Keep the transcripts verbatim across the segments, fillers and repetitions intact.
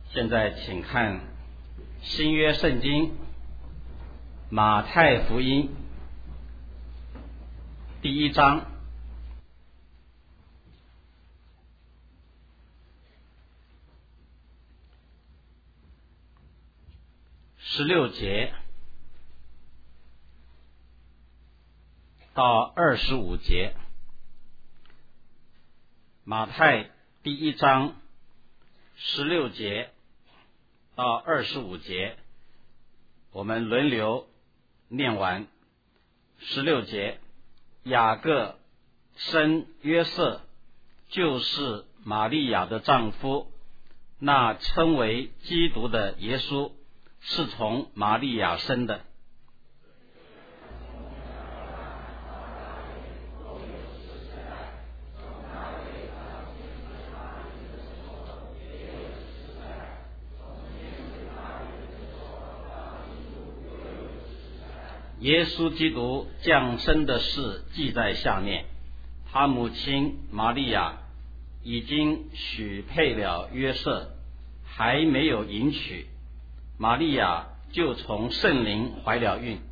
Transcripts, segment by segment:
现在请看新约圣经马太福音第一章十六节到二十五节。马太第一章十六节到二十五节，我们轮流念完。十六节，雅各生约瑟，就是玛利亚的丈夫，那称为基督的耶稣是从玛利亚生的。耶稣基督降生的事记在下面。他母亲玛利亚已经许配了约瑟，还没有迎娶，玛利亚就从圣灵怀了孕。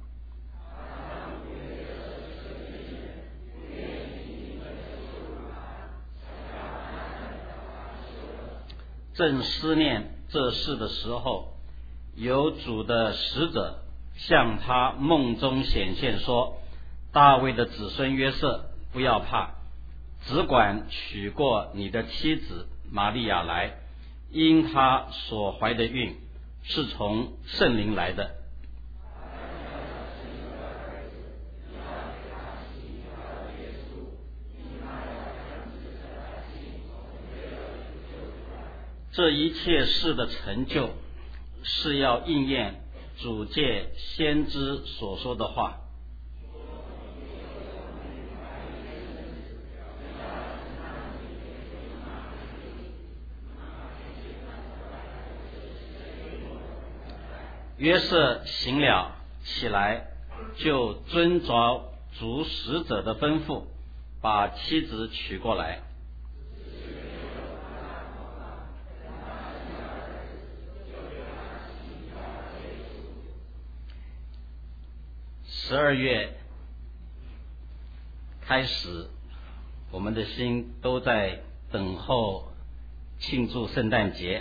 正思念这事的时候，有主的使者向他梦中显现说，大卫的子孙约瑟，不要怕，只管娶过你的妻子玛利亚来，因她所怀的孕是从圣灵来的。这一切事的成就，是要应验主借先知所说的话。约瑟醒了起来，就遵着主使者的吩咐，把妻子娶过来。十二月开始，我们的心都在等候庆祝圣诞节。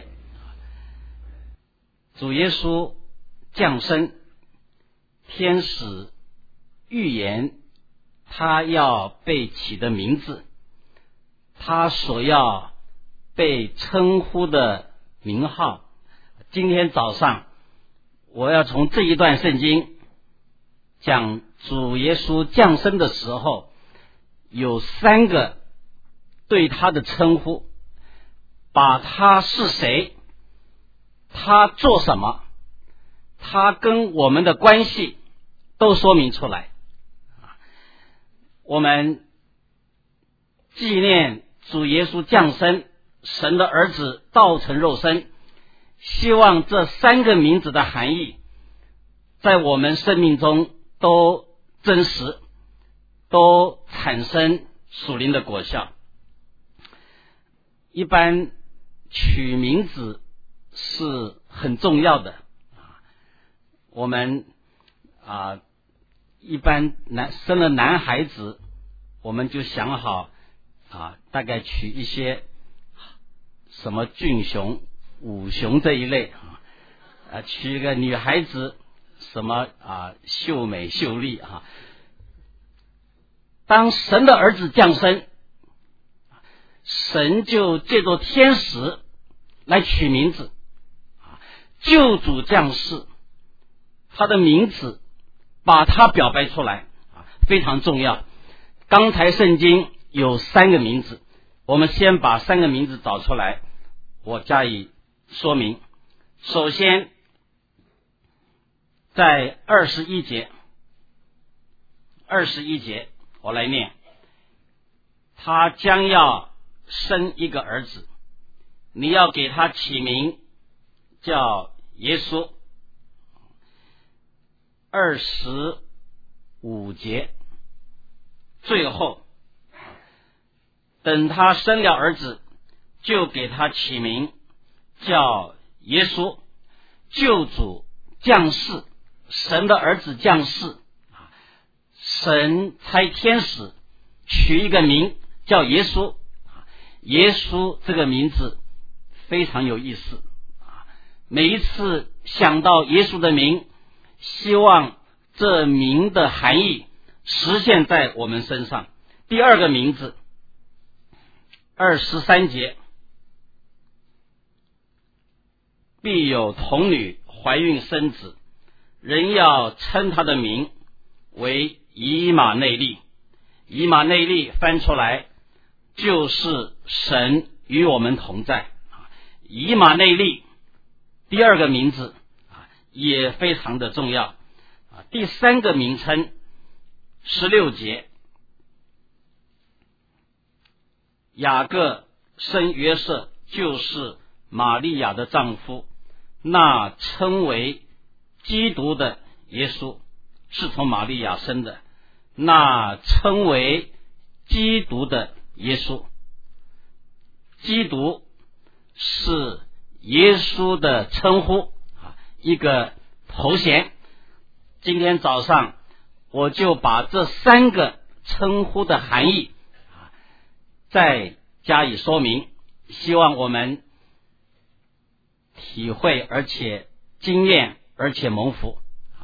主耶稣降生，天使预言他要被起的名字，他所要被称呼的名号。今天早上我要从这一段圣经讲主耶稣降生的时候，有三个对他的称呼，把他是谁，他做什么，他跟我们的关系都说明出来。我们纪念主耶稣降生，神的儿子道成肉身，希望这三个名字的含义在我们生命中都真实，都产生属灵的果效。一般取名字是很重要的，我们啊，一般男生了男孩子，我们就想好啊，大概取一些什么俊雄、武雄这一类啊，取一个女孩子什么啊秀美秀丽啊。当神的儿子降生，神就借着天使来取名字，救主降世，他的名字把他表白出来，非常重要。刚才圣经有三个名字，我们先把三个名字找出来，我加以说明。首先在二十一节，二十一节我来念，他将要生一个儿子，你要给他起名叫耶稣。二十五节最后，等他生了儿子，就给他起名叫耶稣，救主降世，神的儿子降世，神差天使取一个名叫耶稣。耶稣这个名字非常有意思，每一次想到耶稣的名，希望这名的含义实现在我们身上。第二个名字二十三节，必有童女怀孕生子，人要称他的名为以马内利。以马内利翻出来就是神与我们同在。以马内利第二个名字也非常的重要。第三个名称十六节，雅各生约瑟，就是玛利亚的丈夫，那称为基督的耶稣是从玛利亚生的，那称为基督的耶稣。基督是耶稣的称呼，一个头衔。今天早上我就把这三个称呼的含义再加以说明，希望我们体会而且经验而且蒙福。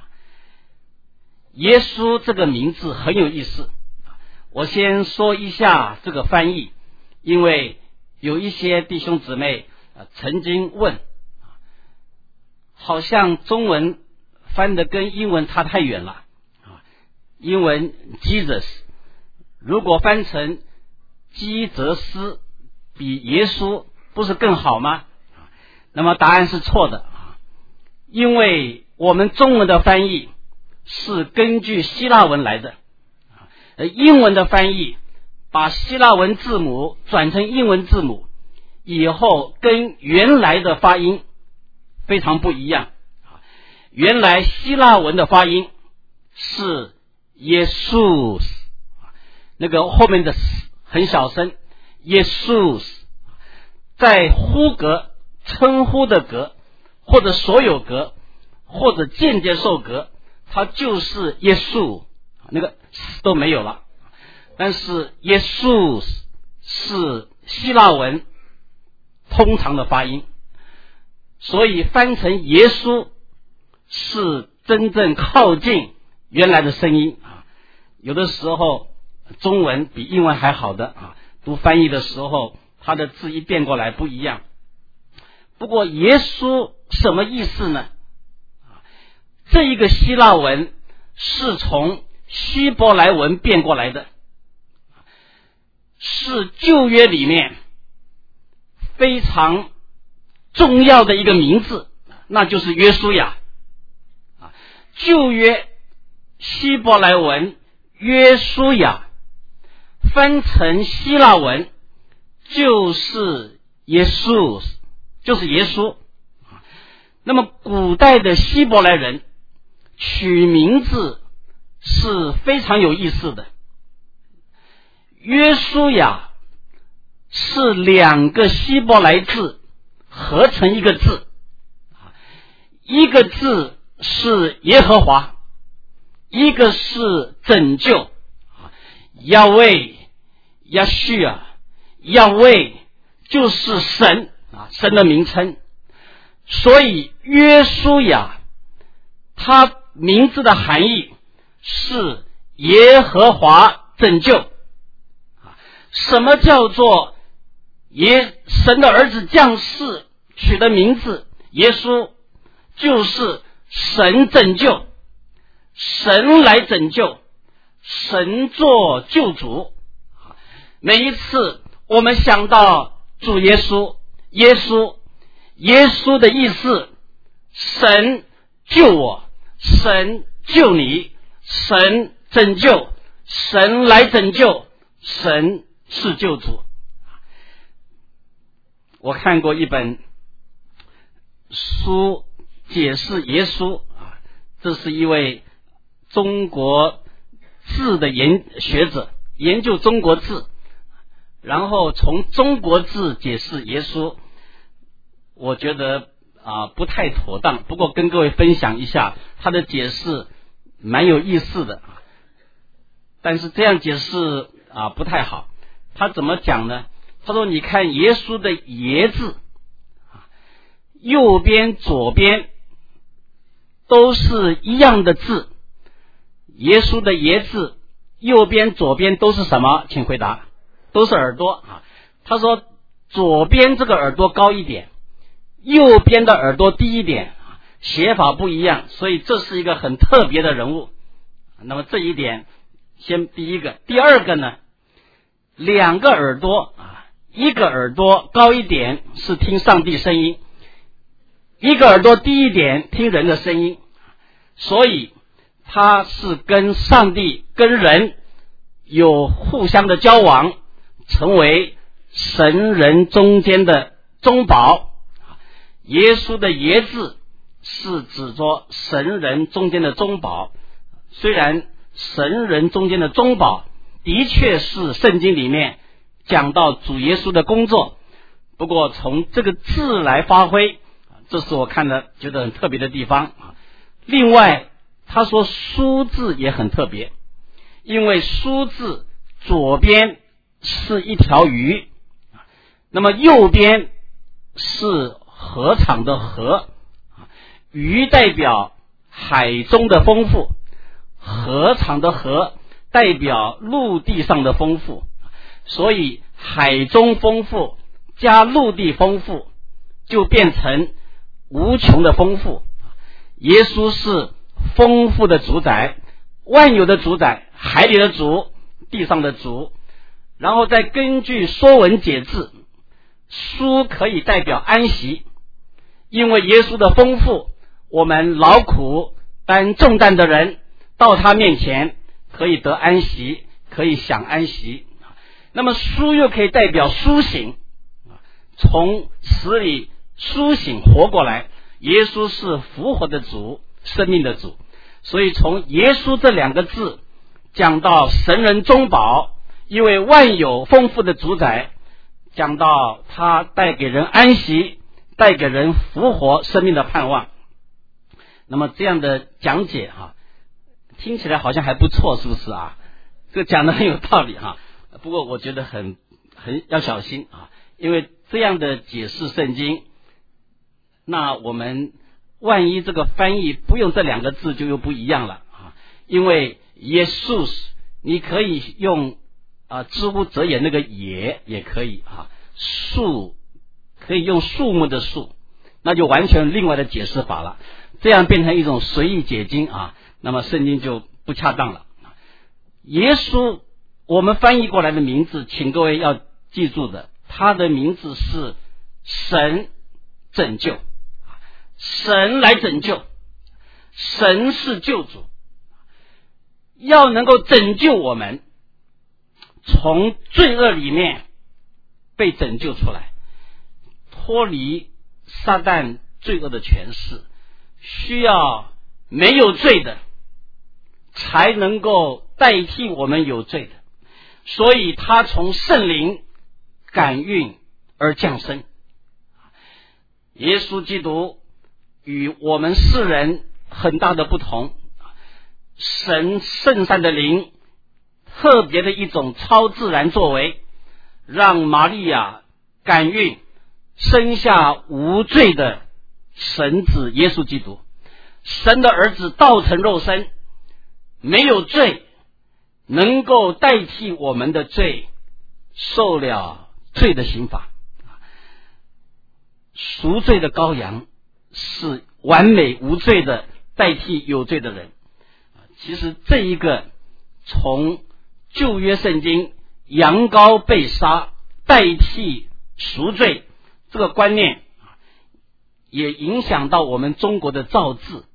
耶稣这个名字很有意思，我先说一下这个翻译，因为有一些弟兄姊妹曾经问，好像中文翻得跟英文差太远了。英文 Jesus 如果翻成基泽斯比耶稣不是更好吗？那么答案是错的，因为我们中文的翻译是根据希腊文来的，英文的翻译把希腊文字母转成英文字母以后，跟原来的发音非常不一样。原来希腊文的发音是耶稣，那个后面的很小声，耶稣，在呼格称呼的格或者所有格或者间接受格，它就是耶稣，那个都没有了。但是耶稣是希腊文通常的发音，所以翻成耶稣是真正靠近原来的声音。有的时候中文比英文还好的，读翻译的时候它的字一变过来不一样。不过耶稣什么意思呢？这一个希腊文是从希伯来文变过来的，是旧约里面非常重要的一个名字，那就是约书亚。旧约希伯来文约书亚翻成希腊文就是耶稣，就是耶稣。那么古代的希伯来人取名字是非常有意思的。约书亚是两个希伯来字合成一个字，一个字是耶和华，一个是拯救，亚威亚叙啊，亚威就是神啊，神的名称。所以约书亚他名字的含义是耶和华拯救。什么叫做耶神的儿子降世取的名字耶稣，就是神拯救，神来拯救，神做救主。每一次我们想到主耶稣，耶稣耶稣的意思，神救我，神救你，神拯救，神来拯救，神是救主。我看过一本书解释耶稣，这是一位中国字的研学者，研究中国字，然后从中国字解释耶稣，我觉得啊不太妥当，不过跟各位分享一下，他的解释蛮有意思的，但是这样解释啊不太好。他怎么讲呢？他说你看耶稣的爷字，右边左边都是一样的字，耶稣的爷字右边左边都是什么？请回答。都是耳朵啊。他说左边这个耳朵高一点，右边的耳朵低一点，写法不一样，所以这是一个很特别的人物。那么这一点先第一个。第二个呢，两个耳朵啊，一个耳朵高一点是听上帝声音，一个耳朵低一点听人的声音，所以他是跟上帝跟人有互相的交往，成为神人中间的中保。耶稣的爷字是指着神人中间的中保，虽然神人中间的中保的确是圣经里面讲到主耶稣的工作，不过从这个字来发挥，这是我看的觉得很特别的地方。另外他说书字也很特别，因为书字左边是一条鱼，那么右边是河场的河，鱼代表海中的丰富，河场的河代表陆地上的丰富，所以海中丰富加陆地丰富就变成无穷的丰富。耶稣是丰富的主宰，万有的主宰，海里的主，地上的主。然后再根据说文解字，书可以代表安息，因为耶稣的丰富，我们劳苦担重担的人到他面前可以得安息，可以享安息。那么书又可以代表苏醒，从死里苏醒活过来，耶稣是复活的主，生命的主。所以从耶稣这两个字讲到神人中保，因为万有丰富的主宰，讲到他带给人安息，带给人复活生命的盼望。那么这样的讲解哈、啊，听起来好像还不错，是不是啊？这个讲的很有道理哈、啊。不过我觉得很很要小心啊，因为这样的解释圣经，那我们万一这个翻译不用这两个字就又不一样了啊。因为耶稣你可以用啊，知乎者也那个也也可以啊，树可以用树木的树，那就完全另外的解释法了，这样变成一种随意解经啊，那么圣经就不恰当了。耶稣我们翻译过来的名字，请各位要记住的，他的名字是神拯救，神来拯救，神是救主，要能够拯救我们从罪恶里面被拯救出来，脱离撒旦罪恶的权势，需要没有罪的才能够代替我们有罪的，所以他从圣灵感孕而降生。耶稣基督与我们世人很大的不同，神圣善的灵特别的一种超自然作为，让玛利亚感孕生下无罪的神子耶稣基督，神的儿子道成肉身，没有罪，能够代替我们的罪，受了罪的刑罚。赎罪的羔羊是完美无罪的代替有罪的人。其实这一个从旧约圣经羊羔被杀代替赎罪这个观念，也影响到我们中国的造字。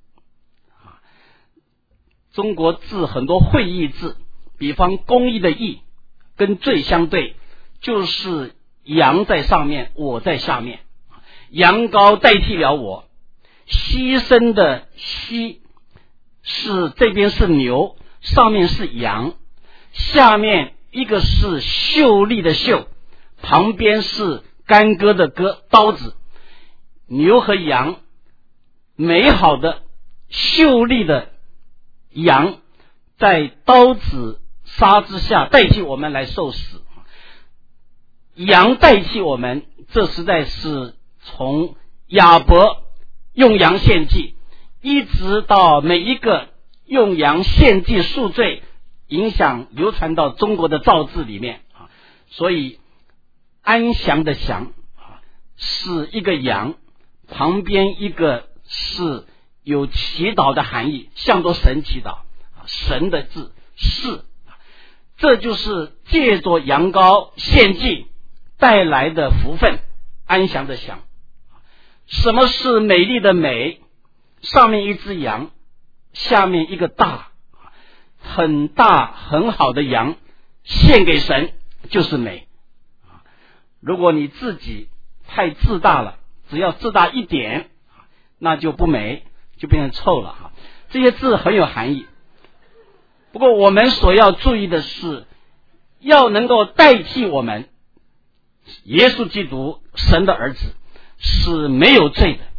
中国字很多会意字，比方公义的义跟罪相对，就是羊在上面，我在下面，羊羔代替了我，牺牲的牺是这边是牛，上面是羊，下面一个是秀丽的秀，旁边是干戈的戈刀子， 牛和羊，美好的秀丽的羊，在刀子杀之下代替我们来受死，羊代替我们，这实在是从亚伯用羊献祭，一直到每一个用羊献祭赎罪，影响流传到中国的造字里面。所以安详的祥是一个羊，旁边一个是有祈祷的含义，向着神祈祷，神的字是，这就是借着羊羔献祭带来的福分，安详的祥。什么是美丽的美？上面一只羊，下面一个大很大很好的羊献给神，就是美。如果你自己太自大了，只要自大一点，那就不美，就变成臭了。这些字很有含义，不过我们所要注意的是，要能够代替我们，耶稣基督神的儿子是没有罪的，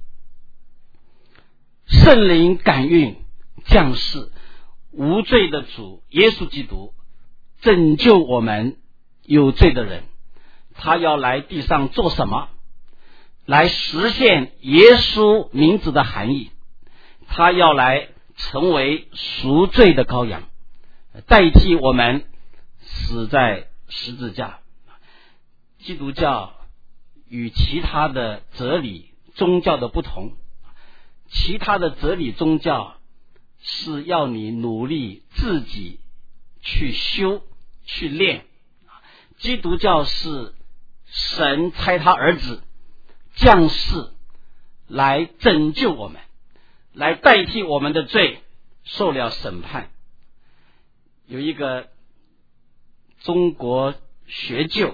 圣灵感孕降世，无罪的主耶稣基督拯救我们有罪的人。他要来地上做什么？来实现耶稣名字的含义。他要来成为赎罪的羔羊，代替我们死在十字架。基督教与其他的哲理宗教的不同，其他的哲理宗教是要你努力自己去修去练，基督教是神差他儿子降世来拯救我们，来代替我们的罪，受了审判。有一个中国学究，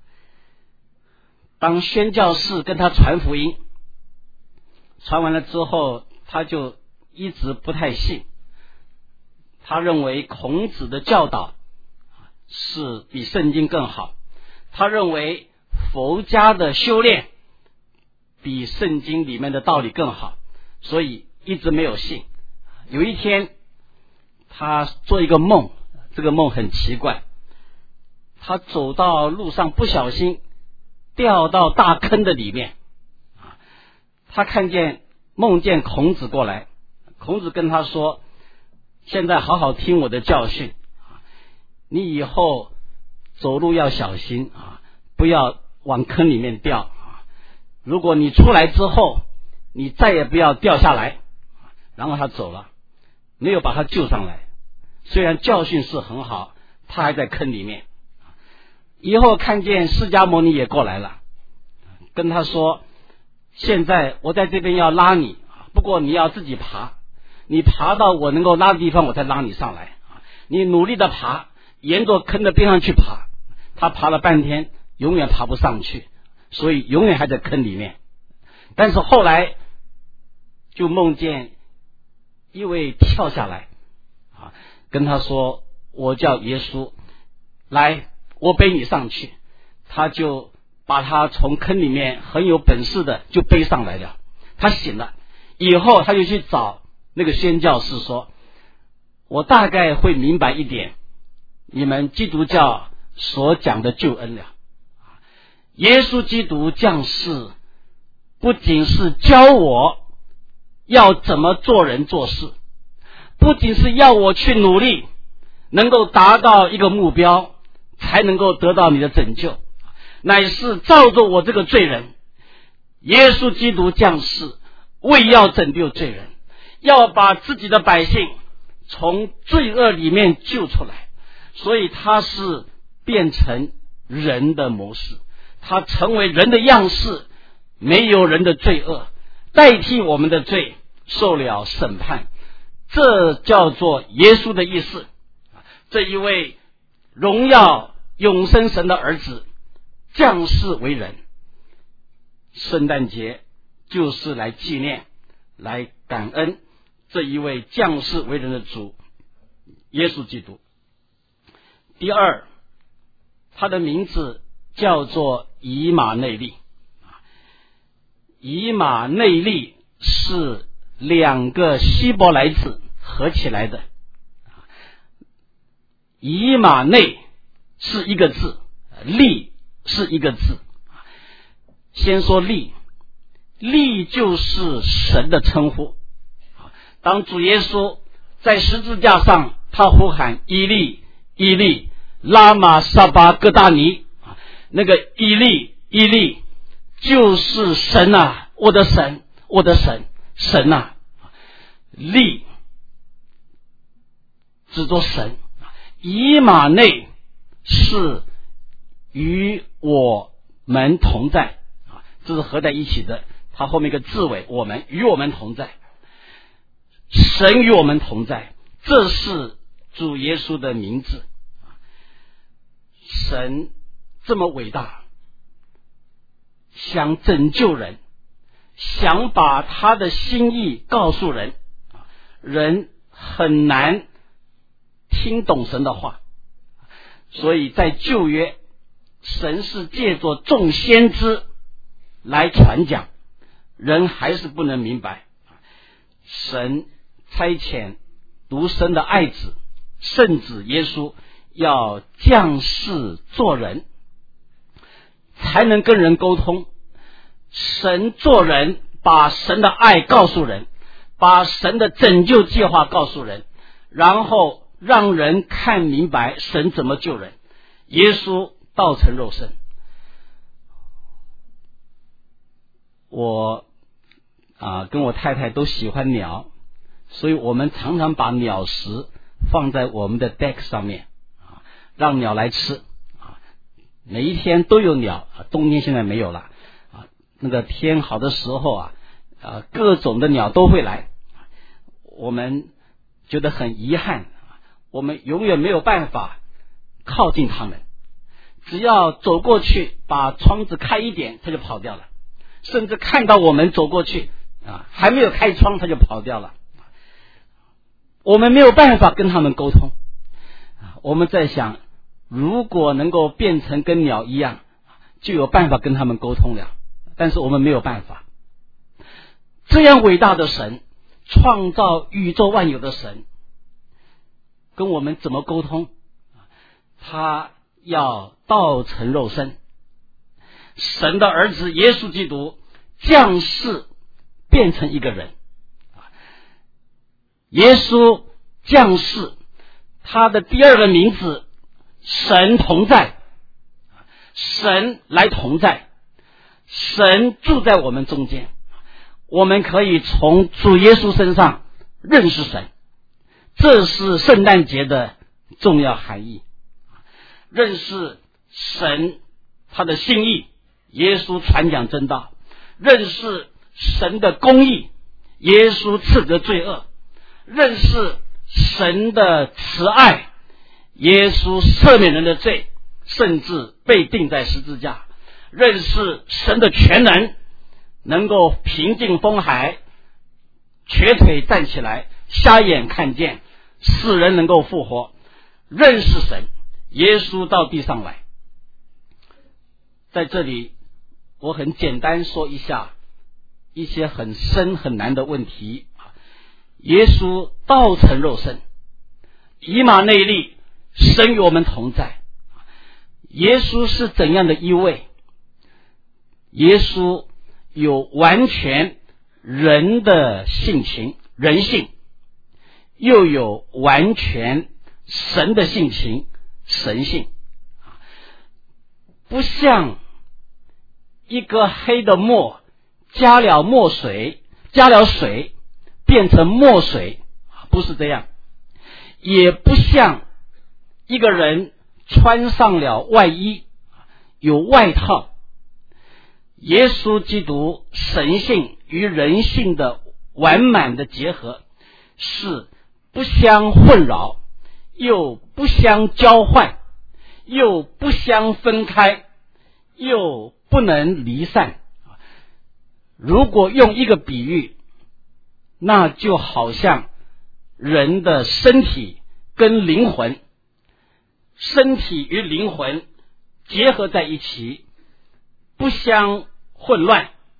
当宣教士跟他传福音，传完了之后，他就一直不太信，他认为孔子的教导是比圣经更好，他认为佛家的修炼比圣经里面的道理更好，所以一直没有信。有一天他做一个梦，这个梦很奇怪，他走到路上不小心掉到大坑的里面，他看见梦见孔子过来，孔子跟他说，现在好好听我的教训，你以后走路要小心啊，不要往坑里面掉，如果你出来之后你再也不要掉下来。然后他走了，没有把他救上来，虽然教训是很好，他还在坑里面。以后看见释迦牟尼也过来了，跟他说，现在我在这边要拉你，不过你要自己爬，你爬到我能够拉的地方我才拉你上来，你努力的爬，沿着坑的边上去爬。他爬了半天永远爬不上去，所以永远还在坑里面。但是后来就梦见一位跳下来，跟他说，我叫耶稣，来我背你上去。他就把他从坑里面很有本事的就背上来了。他醒了以后，他就去找那个宣教士说，我大概会明白一点你们基督教所讲的救恩了。耶稣基督降世不仅是教我要怎么做人做事，不仅是要我去努力能够达到一个目标才能够得到你的拯救，乃是照着我这个罪人，耶稣基督降世为要拯救罪人，要把自己的百姓从罪恶里面救出来。所以他是变成人的模式，他成为人的样式，没有人的罪恶，代替我们的罪受了审判。这叫做耶稣的意思。这一位荣耀永生神的儿子降世为人，圣诞节就是来纪念来感恩这一位降世为人的主耶稣基督。第二，他的名字叫做以马内利。 以马内利是两个希伯来字合起来的，以马内是一个字，利是一个字。先说利，利就是神的称呼。当主耶稣在十字架上，他呼喊伊利伊利拉玛撒巴各大尼，那个伊利伊利就是神啊，我的神我的神神啊，利指作神，以马内是与我们同在，这是合在一起的，它后面一个字尾，我们与我们同在，神与我们同在，这是主耶稣的名字。神这么伟大，想拯救人，想把他的心意告诉人，人很难听懂神的话，所以在旧约，神是借着众先知来传讲，人还是不能明白。神差遣独生的爱子圣子耶稣要降世做人，才能跟人沟通。神做人，把神的爱告诉人，把神的拯救计划告诉人，然后让人看明白神怎么救人。耶稣道成肉身。我啊跟我太太都喜欢鸟，所以我们常常把鸟食放在我们的 deck 上面，啊，让鸟来吃，啊，每一天都有鸟，啊，冬天现在没有了，啊，那个天好的时候啊，啊，各种的鸟都会来，我们觉得很遗憾，我们永远没有办法靠近它们，只要走过去，把窗子开一点，它就跑掉了，甚至看到我们走过去，啊，还没有开窗，它就跑掉了。我们没有办法跟他们沟通。我们在想，如果能够变成跟鸟一样，就有办法跟他们沟通了，但是我们没有办法。这样伟大的神，创造宇宙万有的神，跟我们怎么沟通？他要道成肉身，神的儿子耶稣基督降世变成一个人。耶稣降世，他的第二个名字神同在，神来同在，神住在我们中间，我们可以从主耶稣身上认识神，这是圣诞节的重要含义。认识神他的心意，耶稣传讲真道；认识神的公义，耶稣斥责罪恶；认识神的慈爱，耶稣赦免人的罪，甚至被钉在十字架；认识神的全能，能够平静风海，瘸腿站起来，瞎眼看见，死人能够复活；认识神，耶稣到地上来。在这里我很简单说一下一些很深很难的问题。耶稣道成肉身，以马内利，神与我们同在。耶稣是怎样的一位？耶稣有完全人的性情，人性，又有完全神的性情，神性。不像一个黑的墨加了墨水，加了水变成墨水，不是这样。也不像一个人穿上了外衣，有外套。耶稣基督神性与人性的完满的结合，是不相混扰，又不相交换，又不相分开，又不能离散。如果用一个比喻，那就好像人的身体跟灵魂，身体与灵魂结合在一起，不相混乱，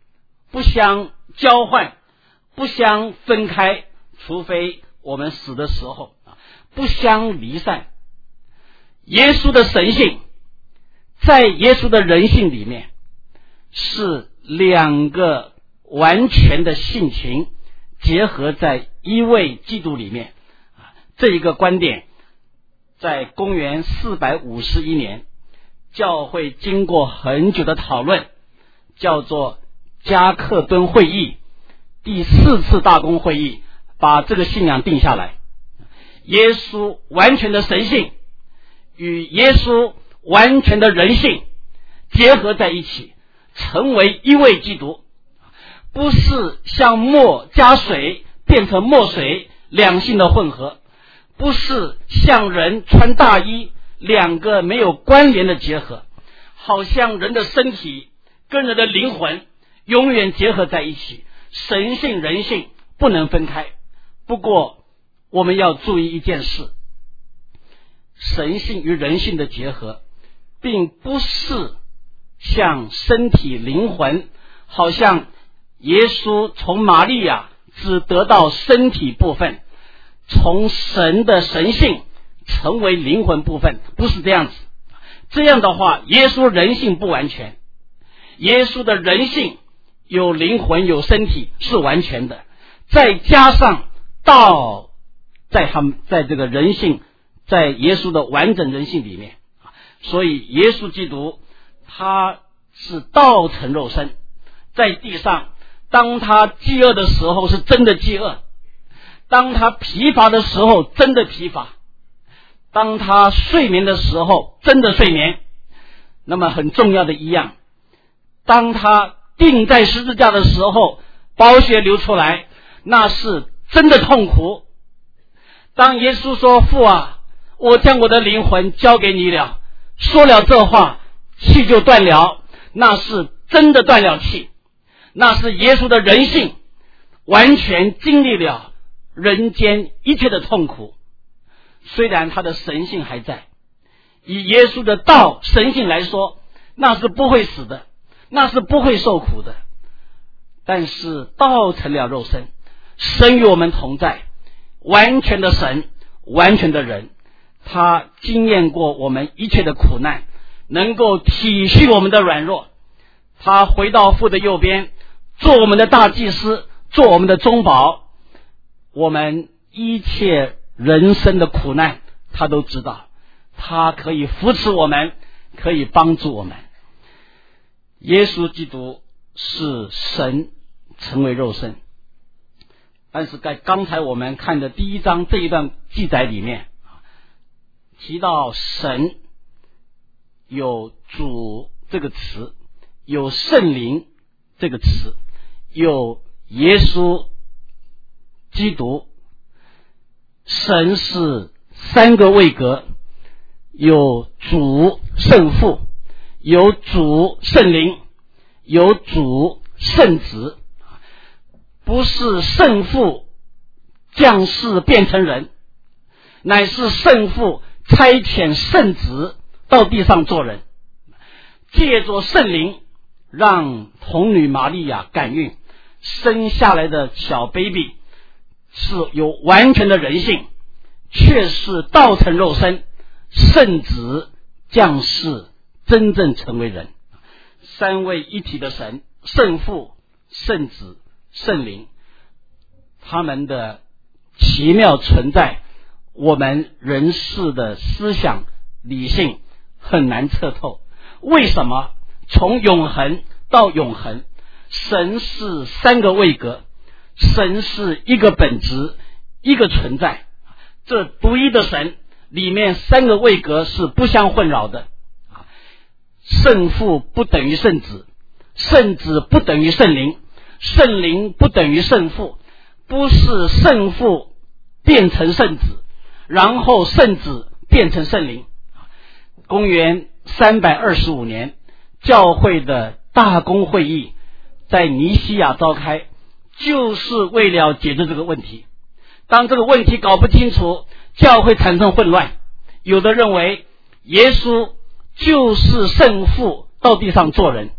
不相交换，不相分开，除非我们死的时候，不相离散。耶稣的神性在耶稣的人性里面是两个完全的性情结合在一位基督里面。这一个观点在公元四百五十一年，教会经过很久的讨论，叫做加克敦会议，第四次大公会议，把这个信仰定下来。耶稣完全的神性与耶稣完全的人性结合在一起，成为一位基督，不是像墨加水变成墨水两性的混合，不是像人穿大衣两个没有关联的结合，好像人的身体跟人的灵魂永远结合在一起，神性人性不能分开。不过我们要注意一件事，神性与人性的结合并不是像身体灵魂，好像耶稣从玛利亚只得到身体部分，从神的神性成为灵魂部分，不是这样子。这样的话，耶稣人性不完全，耶稣的人性有灵魂有身体是完全的，再加上道在他们在这个人性，在耶稣的完整人性里面，所以耶稣基督他是道成肉身，在地上当他饥饿的时候是真的饥饿，当他疲乏的时候真的疲乏，当他睡眠的时候真的睡眠。那么很重要的一样，当他钉在十字架的时候宝血流出来，那是真的痛苦。当耶稣说父啊，我将我的灵魂交给你了，说了这话气就断了，那是真的断了气，那是耶稣的人性完全经历了人间一切的痛苦。虽然他的神性还在，以耶稣的道神性来说，那是不会死的，那是不会受苦的。但是道成了肉身，神与我们同在，完全的神，完全的人，他经验过我们一切的苦难，能够体恤我们的软弱。他回到父的右边，做我们的大祭司，做我们的中保，我们一切人生的苦难他都知道，他可以扶持我们，可以帮助我们。耶稣基督是神成为肉身，但是在刚才我们看的第一章这一段记载里面提到神有主这个词，有圣灵这个词，有耶稣基督。神是三个位格，有主圣父，有主圣灵，有主圣子。不是圣父降世变成人，乃是圣父差遣圣子到地上做人，借着圣灵让童女玛利亚感孕，生下来的小 baby 是有完全的人性，却是道成肉身，圣子降世真正成为人。三位一体的神，圣父、圣子、圣灵，他们的奇妙存在，我们人世的思想理性很难测透。为什么从永恒到永恒，神是三个位格，神是一个本质，一个存在。这独一的神里面三个位格是不相混淆的。圣父不等于圣子，圣子不等于圣灵，圣灵不等于圣父，不是圣父变成圣子，然后圣子变成圣灵。公元三百二十五年，教会的大公会议在尼西亚召开，就是为了解决这个问题。当这个问题搞不清楚，教会产生混乱。有的认为耶稣就是圣父到地上做人，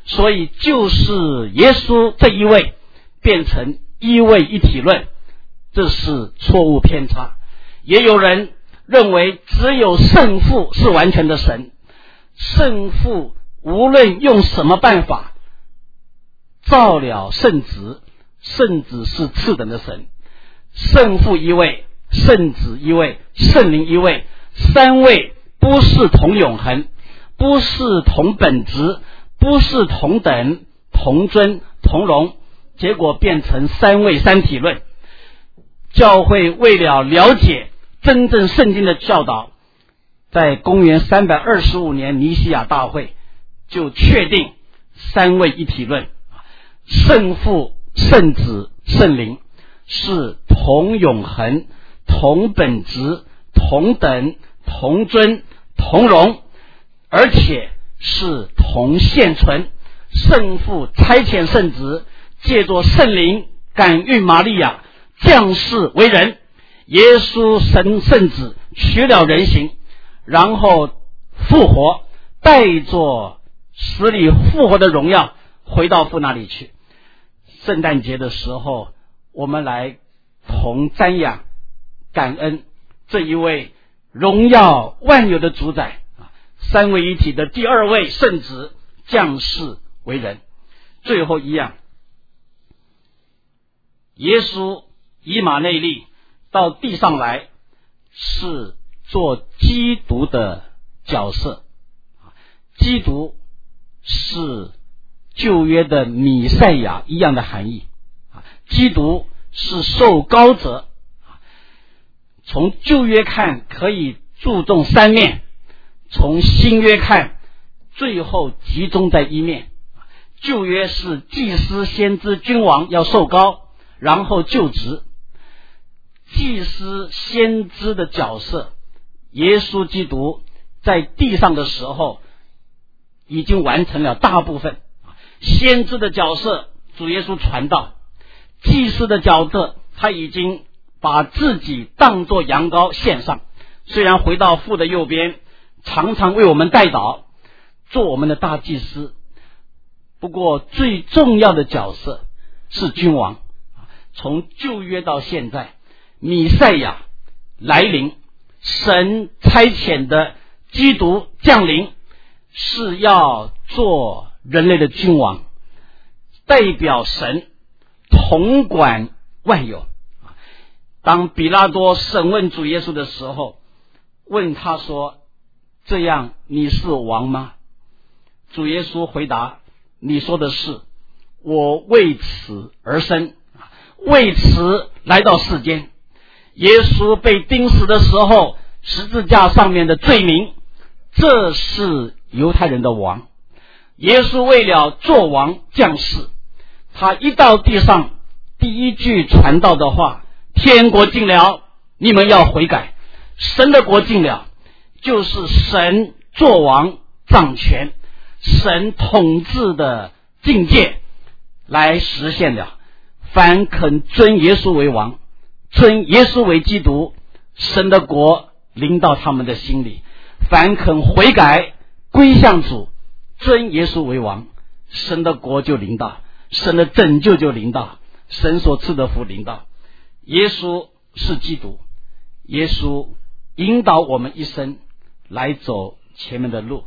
所以就是耶稣这一位变成一位一体论，这是错误偏差。也有人认为只有圣父是完全的神，圣父无论用什么办法造了圣子，圣子是次等的神，圣父一位，圣子一位，圣灵一位，三位不是同永恒，不是同本质，不是同等同尊同荣，结果变成三位三体论。教会为了了解真正圣经的教导，在公元三百二十五年尼西亚大会就确定三位一体论，圣父圣子圣灵是同永恒同本质同等同尊同荣，而且是同现存。圣父差遣圣子借着圣灵感孕玛利亚降世为人，耶稣神圣子取了人形，然后复活，带着死里复活的荣耀回到父那里去。圣诞节的时候，我们来同瞻仰感恩这一位荣耀万有的主宰，三位一体的第二位圣子降世为人。最后一样，耶稣以马内利到地上来是做基督的角色，基督是旧约的弥赛亚一样的含义，基督是受膏者。从旧约看可以注重三面，从新约看最后集中在一面。旧约是祭司先知君王要受膏然后就职，祭司先知的角色耶稣基督在地上的时候已经完成了大部分。先知的角色主耶稣传道，祭司的角色他已经把自己当作羊羔献上，虽然回到父的右边常常为我们代祷，做我们的大祭司，不过最重要的角色是君王。从旧约到现在，弥赛亚来临，神差遣的基督降临，是要做人类的君王，代表神统管万有。当比拉多审问主耶稣的时候，问他说，这样你是王吗？主耶稣回答，你说的是，我为此而生，为此来到世间。耶稣被钉死的时候，十字架上面的罪名，这是犹太人的王。耶稣为了做王降世，他一到地上第一句传道的话，天国近了，你们要悔改。神的国近了，就是神做王掌权，神统治的境界来实现了。凡肯尊耶稣为王，尊耶稣为基督，神的国临到他们的心里。凡肯悔改归向主，尊耶稣为王，神的国就临到，神的拯救就临到，神所赐的福临到。耶稣是基督，耶稣引导我们一生来走前面的路。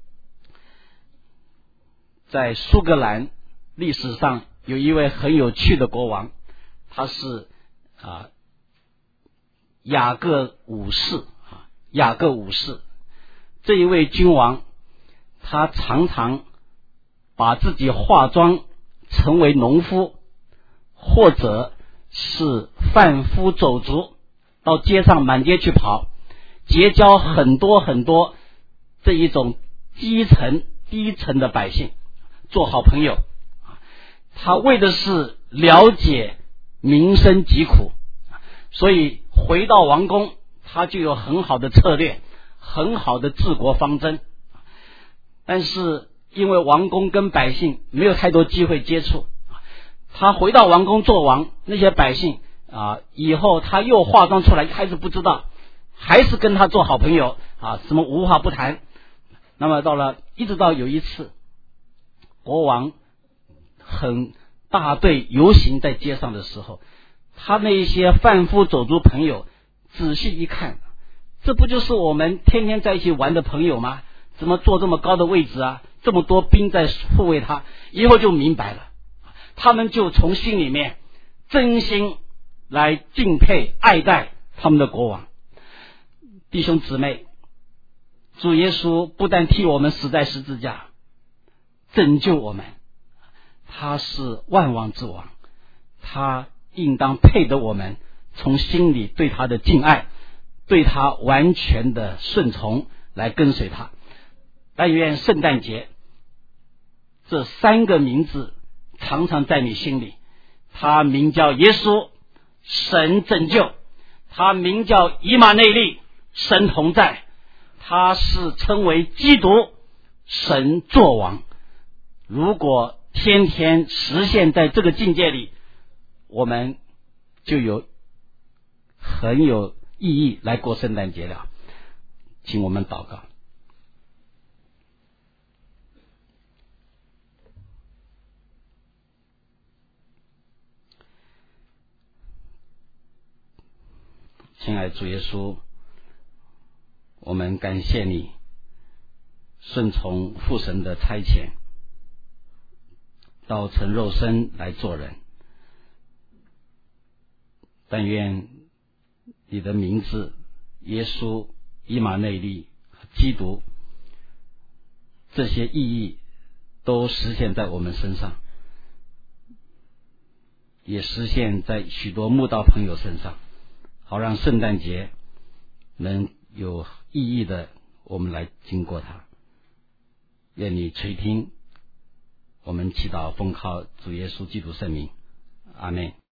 在苏格兰历史上有一位很有趣的国王，他是啊雅各五世啊雅各五世。这一位君王，他常常把自己化妆成为农夫，或者是贩夫走卒，到街上满街去跑，结交很多很多这一种基层低层的百姓，做好朋友。他为的是了解民生疾苦，所以回到王宫，他就有很好的策略，很好的治国方针。但是因为王宫跟百姓没有太多机会接触，他回到王宫做王，那些百姓啊，以后他又化妆出来还是不知道，还是跟他做好朋友啊，什么无话不谈。那么到了一直到有一次， 国王很大队游行在街上的时候，他那一些贩夫走卒朋友仔细一看，这不就是我们天天在一起玩的朋友吗？怎么坐这么高的位置啊？这么多兵在护卫他，以后就明白了，他们就从心里面真心来敬佩爱戴他们的国王。弟兄姊妹，主耶稣不但替我们死在十字架拯救我们，他是万王之王，他应当配得我们从心里对他的敬爱，对他完全的顺从，来跟随他。但愿圣诞节这三个名字常常在你心里，他名叫耶稣，神拯救；他名叫以马内利，神同在；他是称为基督，神作王。如果天天实现在这个境界里，我们就有很有意义来过圣诞节了。请我们祷告。亲爱的主耶稣，我们感谢你顺从父神的差遣，道成肉身来做人。但愿你的名字耶稣、以马内利、基督，这些意义都实现在我们身上，也实现在许多慕道朋友身上，好让圣诞节能有意义的我们来经过它。愿你垂听我们祈祷，奉靠主耶稣基督圣名，阿们。